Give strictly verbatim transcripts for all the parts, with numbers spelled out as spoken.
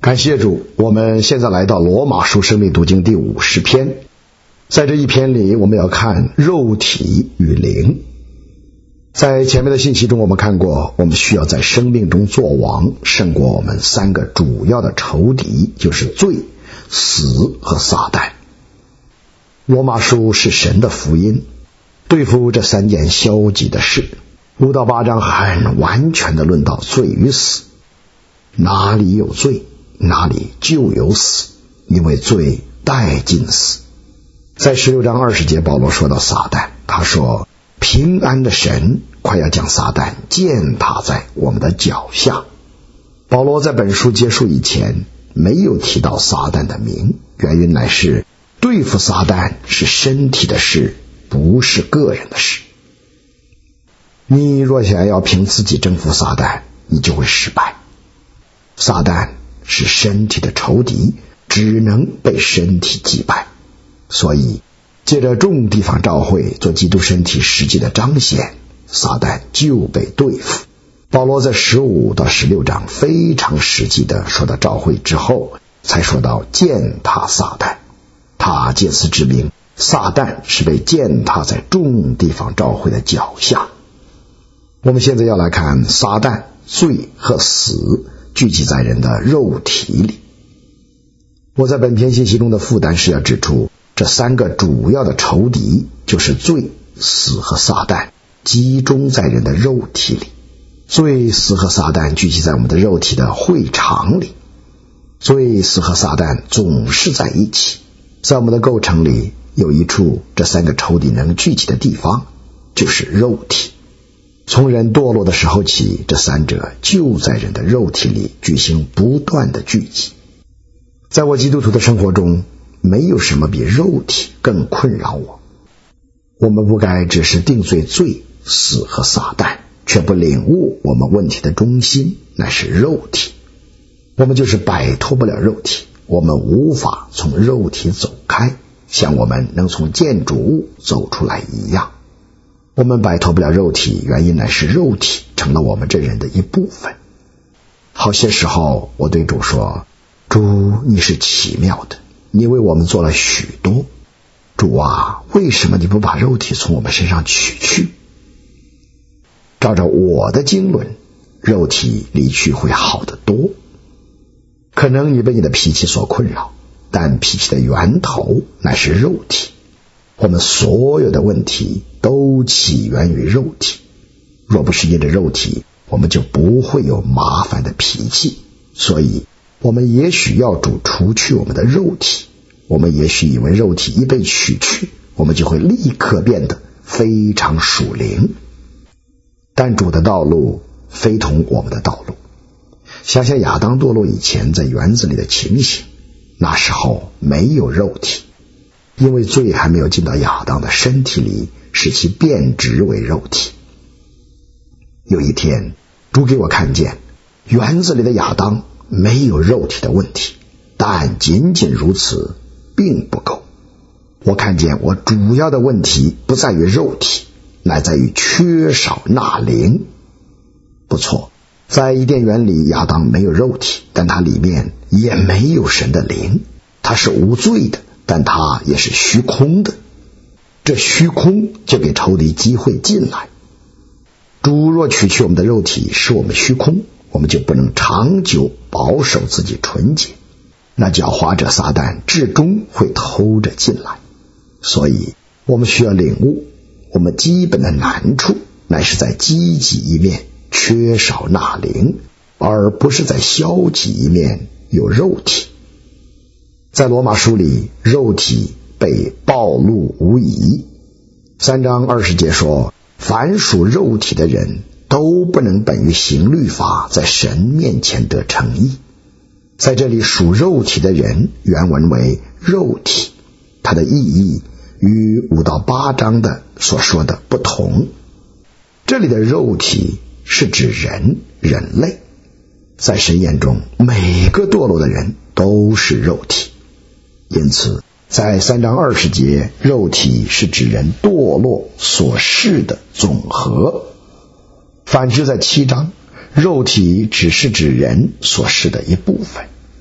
感谢主，我们现在来到罗马书生命读经第五十篇。在这一篇里，我们要看肉体与灵。在前面的信息中，我们看过，我们需要在生命中作王，胜过我们三个主要的仇敌，就是罪、死和撒旦。罗马书是神的福音，对付这三件消极的事。五到八章很完全的论到罪与死，哪里有罪，哪里就有死，因为罪带进死。在十六章二十节，保罗说到撒旦，他说平安的神快要将撒旦践踏在我们的脚下。保罗在本书结束以前没有提到撒旦的名，原因乃是对付撒旦是身体的事，不是个人的事。你若想要凭自己征服撒旦，你就会失败。撒旦是身体的仇敌，只能被身体击败。所以借着众地方召会做基督身体实际的彰显，撒旦就被对付。保罗在十五到十六章非常实际的说到召会之后，才说到践踏撒旦。他借此指明撒旦是被践踏在众地方召会的脚下。我们现在要来看撒旦、罪和死聚集在人的肉体里。我在本篇信息中的负担是要指出，这三个主要的仇敌就是罪、死和撒旦，集中在人的肉体里。罪、死和撒旦聚集在我们的肉体的会场里。罪、死和撒旦总是在一起。在我们的构成里有一处这三个仇敌能聚集的地方，就是肉体。从人堕落的时候起，这三者就在人的肉体里举行不断的聚集。在我基督徒的生活中，没有什么比肉体更困扰我。我们不该只是定罪罪、死和撒旦，却不领悟我们问题的中心乃是肉体。我们就是摆脱不了肉体，我们无法从肉体走开，像我们能从建筑物走出来一样。我们摆脱不了肉体，原因乃是肉体成了我们这人的一部分。好些时候我对主说，主，你是奇妙的，你为我们做了许多。主啊，为什么你不把肉体从我们身上取去？照着我的经纶，肉体离去会好得多。可能你被你的脾气所困扰，但脾气的源头乃是肉体。我们所有的问题都起源于肉体，若不是因着肉体，我们就不会有麻烦的脾气。所以我们也许要主除去我们的肉体，我们也许以为肉体一被取去，我们就会立刻变得非常属灵。但主的道路非同我们的道路。想想亚当堕落以前在园子里的情形，那时候没有肉体，因为罪还没有进到亚当的身体里，使其变质为肉体。有一天，主给我看见园子里的亚当没有肉体的问题，但仅仅如此并不够。我看见我主要的问题不在于肉体，乃在于缺少那灵。不错，在伊甸园里亚当没有肉体，但他里面也没有神的灵。他是无罪的，但他也是虚空的。这虚空就给仇敌机会进来。主若取去我们的肉体，使我们虚空，我们就不能长久保守自己纯洁。那狡猾者撒旦至终会偷着进来。所以我们需要领悟，我们基本的难处乃是在积极一面缺少那灵，而不是在消极一面有肉体。在罗马书里，肉体被暴露无遗。三章二十节说，凡属肉体的人都不能本于行律法在神面前得称义。在这里属肉体的人原文为肉体，它的意义与五到八章的所说的不同。这里的肉体是指人人类，在神眼中每个堕落的人都是肉体。因此在三章二十节，肉体是指人堕落所示的总和。反之在七章，肉体只是指人所示的一部分。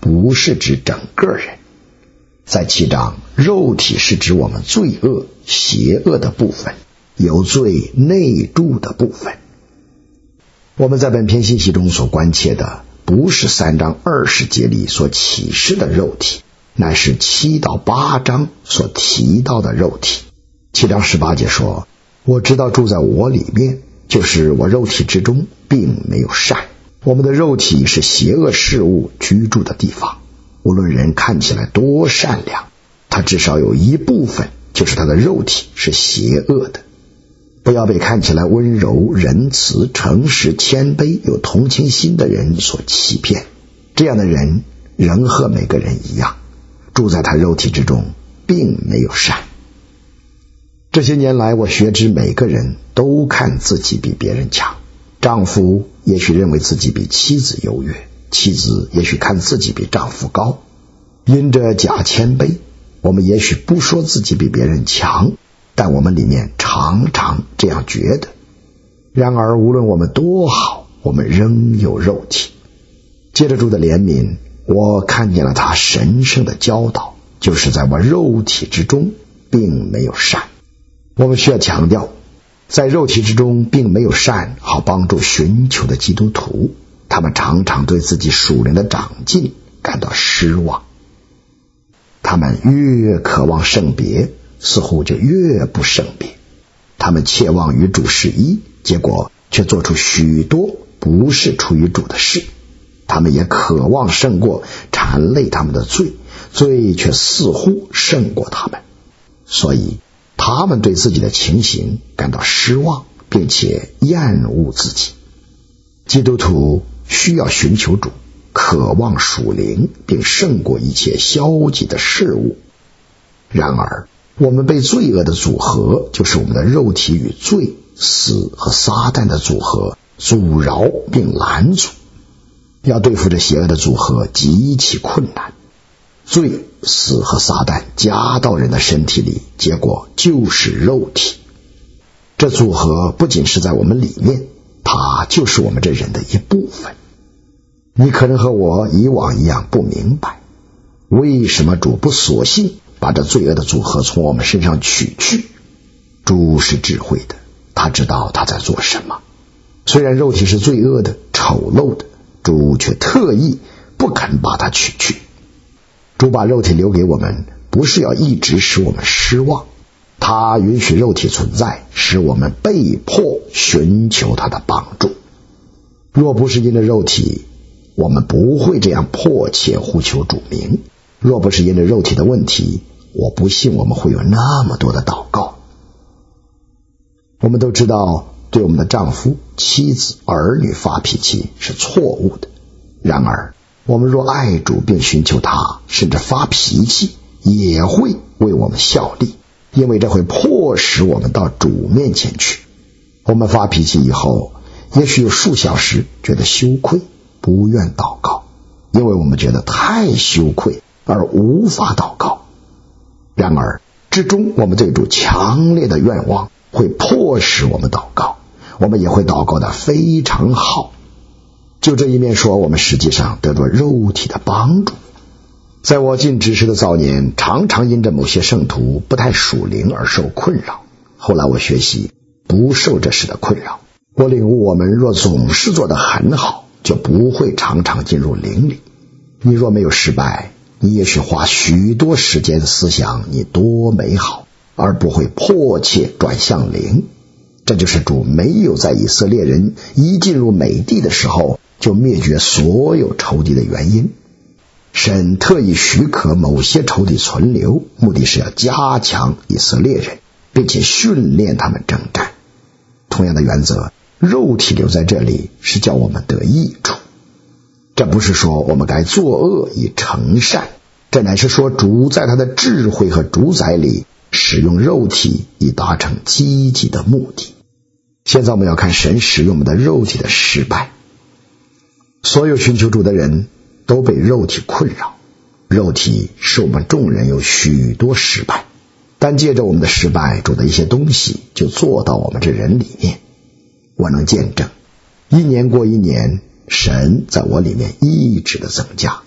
不是指整个人。在七章，肉体是指我们罪恶、邪恶的部分，有罪内住的部分。我们在本篇信息中所关切的，不是三章二十节里所启示的肉体，乃是七到八章所提到的肉体。七章十八节说，我知道住在我里面，就是我肉体之中并没有善。我们的肉体是邪恶事物居住的地方，无论人看起来多善良，他至少有一部分，就是他的肉体是邪恶的。不要被看起来温柔、仁慈、诚实、谦卑、有同情心的人所欺骗。这样的人仍和每个人一样，住在他肉体之中并没有善。这些年来，我学知每个人都看自己比别人强。丈夫也许认为自己比妻子优越，妻子也许看自己比丈夫高。因着假谦卑，我们也许不说自己比别人强，但我们里面常常这样觉得。然而无论我们多好，我们仍有肉体。借着主的怜悯，我看见了他神圣的教导，就是在我肉体之中并没有善。我们需要强调，在肉体之中并没有善，好帮助寻求的基督徒，他们常常对自己属灵的长进感到失望。他们越渴望圣别，似乎就越不圣别。他们切望与主是一，结果却做出许多不是出于主的事。他们也渴望胜过缠累他们的罪，罪却似乎胜过他们。所以他们对自己的情形感到失望，并且厌恶自己。基督徒需要寻求主，渴望属灵，并胜过一切消极的事物。然而我们被罪恶的组合，就是我们的肉体与罪、死和撒旦的组合阻挠并拦阻。要对付这邪恶的组合极其困难。罪、死和撒旦加到人的身体里，结果就是肉体。这组合不仅是在我们里面，它就是我们这人的一部分。你可能和我以往一样不明白，为什么主不索性把这罪恶的组合从我们身上取去？主是智慧的，他知道他在做什么。虽然肉体是罪恶的、丑陋的，主却特意不肯把它取去。主把肉体留给我们，不是要一直使我们失望，他允许肉体存在，使我们被迫寻求他的帮助。若不是因着肉体，我们不会这样迫切呼求主名。若不是因着肉体的问题，我不信我们会有那么多的祷告。我们都知道，对我们的丈夫、妻子、儿女发脾气是错误的。然而我们若爱主并寻求他，甚至发脾气也会为我们效力，因为这会迫使我们到主面前去。我们发脾气以后，也许有数小时觉得羞愧，不愿祷告，因为我们觉得太羞愧而无法祷告。然而之中我们对主强烈的愿望会迫使我们祷告，我们也会祷告得非常好。就这一面说，我们实际上得到肉体的帮助。在我进执事的早年，常常因着某些圣徒不太属灵而受困扰。后来我学习不受这事的困扰。我领悟，我们若总是做得很好，就不会常常进入灵里。你若没有失败，你也许花许多时间思想你多美好，而不会迫切转向灵。这就是主没有在以色列人一进入美地的时候就灭绝所有仇敌的原因。神特意许可某些仇敌存留，目的是要加强以色列人，并且训练他们征战。同样的原则，肉体留在这里是叫我们得益处。这不是说我们该作恶以成善，这乃是说主在他的智慧和主宰里使用肉体以达成积极的目的。现在我们要看神使用我们的肉体的失败。所有寻求主的人都被肉体困扰，肉体使我们众人有许多失败，但借着我们的失败，主的一些东西就做到我们这人里面。我能见证，一年过一年，神在我里面一直的增加，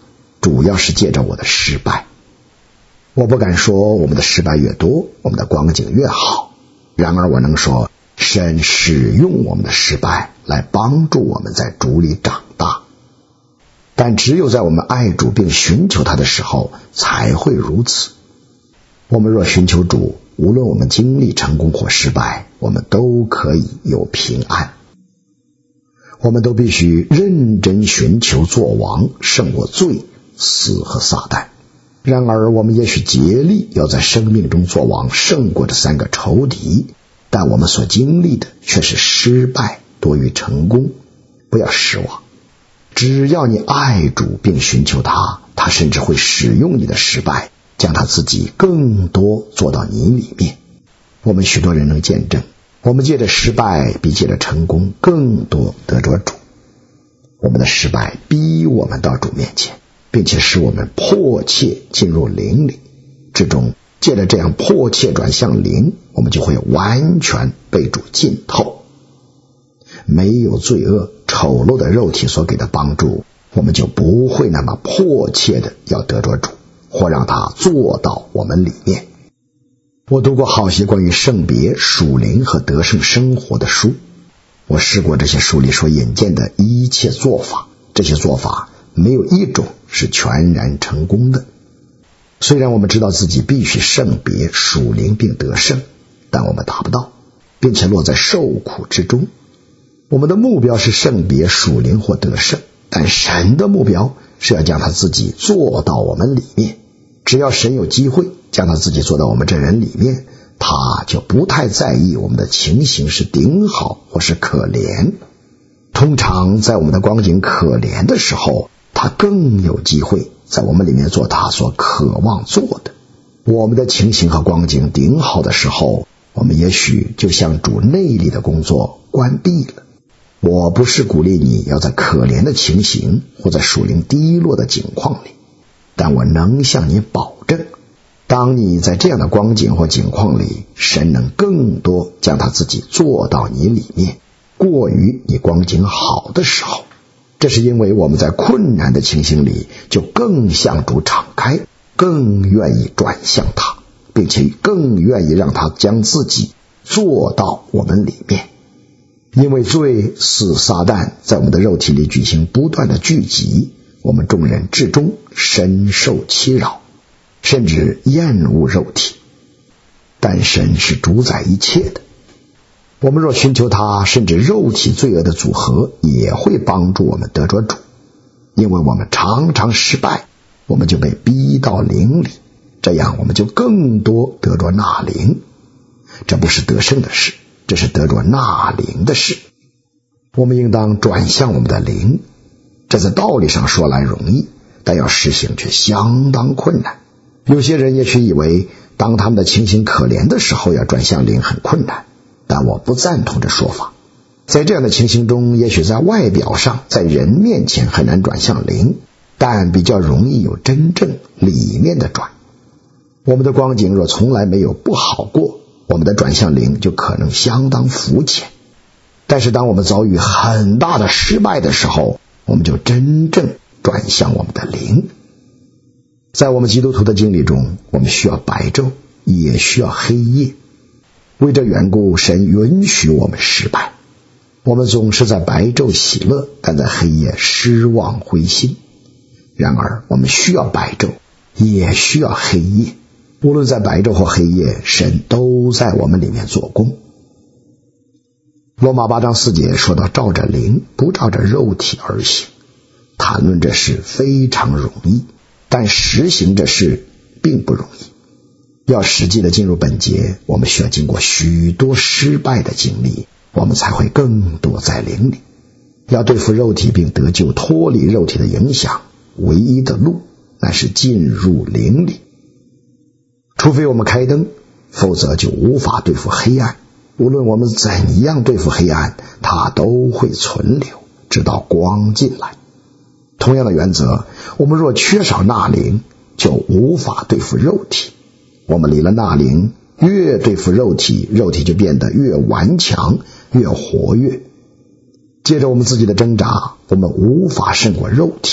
主要是借着我的失败。我不敢说我们的失败越多，我们的光景越好，然而我能说，神使用我们的失败来帮助我们在主里长大。但只有在我们爱主并寻求他的时候才会如此。我们若寻求主，无论我们经历成功或失败，我们都可以有平安。我们都必须认真寻求做王，胜过罪、死和撒旦。然而我们也许竭力要在生命中做王，胜过这三个仇敌，但我们所经历的却是失败多于成功。不要失望，只要你爱主并寻求他，他甚至会使用你的失败，将他自己更多做到你里面。我们许多人能见证，我们借着失败比借着成功更多得着主。我们的失败逼我们到主面前，并且使我们迫切进入灵里之中，借着这样迫切转向灵，我们就会完全被主浸透。没有罪恶丑陋的肉体所给的帮助，我们就不会那么迫切的要得着主，或让他做到我们里面。我读过好些关于圣别、属灵和得胜生活的书，我试过这些书里所引荐的一切做法，这些做法没有一种是全然成功的。虽然我们知道自己必须圣别、属灵并得胜，但我们达不到，并且落在受苦之中。我们的目标是圣别、属灵或得胜，但神的目标是要将他自己做到我们里面。只要神有机会将他自己做到我们这人里面，他就不太在意我们的情形是顶好或是可怜。通常在我们的光景可怜的时候，他更有机会在我们里面做他所渴望做的。我们的情形和光景顶好的时候，我们也许就像主内里的工作关闭了。我不是鼓励你要在可怜的情形或在属灵低落的境况里，但我能向你保证，当你在这样的光景或境况里，神能更多将他自己做到你里面，过于你光景好的时候。这是因为我们在困难的情形里就更向主敞开，更愿意转向他，并且更愿意让他将自己做到我们里面。因为罪、死、撒旦在我们的肉体里举行不断的聚集，我们众人至终深受其扰，甚至厌恶肉体。但神是主宰一切的，我们若寻求他，甚至肉体罪恶的组合也会帮助我们得着主。因为我们常常失败，我们就被逼到灵里，这样我们就更多得着纳灵。这不是得胜的事，这是得着纳灵的事。我们应当转向我们的灵，这在道理上说来容易，但要实行却相当困难。有些人也许以为当他们的情形可怜的时候要转向灵很困难，但我不赞同这说法。在这样的情形中，也许在外表上在人面前很难转向灵，但比较容易有真正里面的转。我们的光景若从来没有不好过，我们的转向灵就可能相当肤浅。但是当我们遭遇很大的失败的时候，我们就真正转向我们的灵。在我们基督徒的经历中，我们需要白昼，也需要黑夜。为这缘故，神允许我们失败。我们总是在白昼喜乐，但在黑夜失望灰心。然而我们需要白昼，也需要黑夜。无论在白昼或黑夜，神都在我们里面做工。罗马八章四节说到照着灵，不照着肉体而行。谈论这事非常容易，但实行这事并不容易。要实际的进入本节，我们需要经过许多失败的经历，我们才会更多在灵里。要对付肉体并得救，脱离肉体的影响，唯一的路乃是进入灵里。除非我们开灯，否则就无法对付黑暗。无论我们怎样对付黑暗，它都会存留，直到光进来。同样的原则，我们若缺少纳灵，就无法对付肉体。我们离了纳灵，越对付肉体，肉体就变得越顽强，越活跃。借着我们自己的挣扎，我们无法胜过肉体，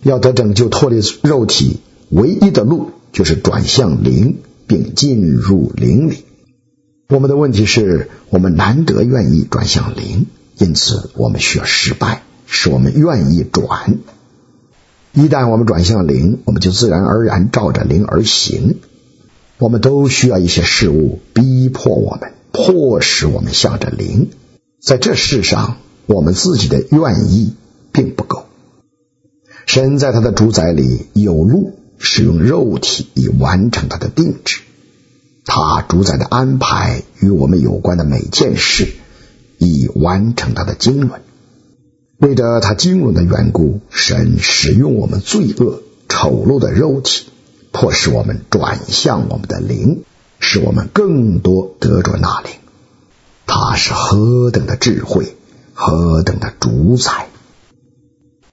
要得拯救脱离肉体，唯一的路就是转向灵，并进入灵里。我们的问题是，我们难得愿意转向灵，因此我们需要失败，使我们愿意转。一旦我们转向灵，我们就自然而然照着灵而行。我们都需要一些事物逼迫我们，迫使我们向着灵。在这世上，我们自己的愿意并不够。神在他的主宰里有路使用肉体以完成他的定制，他主宰的安排与我们有关的每件事以完成他的经纶。为着他经纶的缘故，神使用我们罪恶丑陋的肉体，迫使我们转向我们的灵，使我们更多得着那灵。他是何等的智慧，何等的主宰。